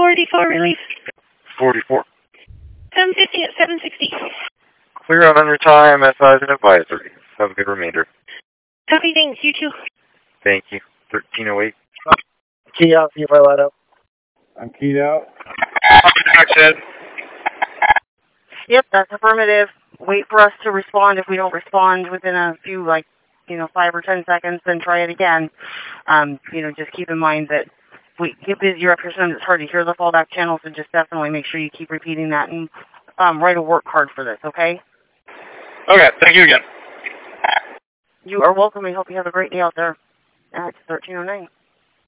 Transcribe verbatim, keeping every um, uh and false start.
forty-four relief. forty-four. seven fifty at seven sixty. Clear on under time, S I's and advisory. Have a good remainder. Copy, thanks. You too. Thank you. thirteen oh eight. Key out, see if I let up. I'm keyed out. Action. Yep, that's affirmative. Wait for us to respond. If we don't respond within a few, like, you know, five or ten seconds, then try it again. Um, you know, just keep in mind that we get busier after some. It's hard to hear the fallback channel, so just definitely make sure you keep repeating that and um, write a work card for this, okay? Okay, thank you again. You are welcome. We hope you have a great day out there. That's thirteen oh nine.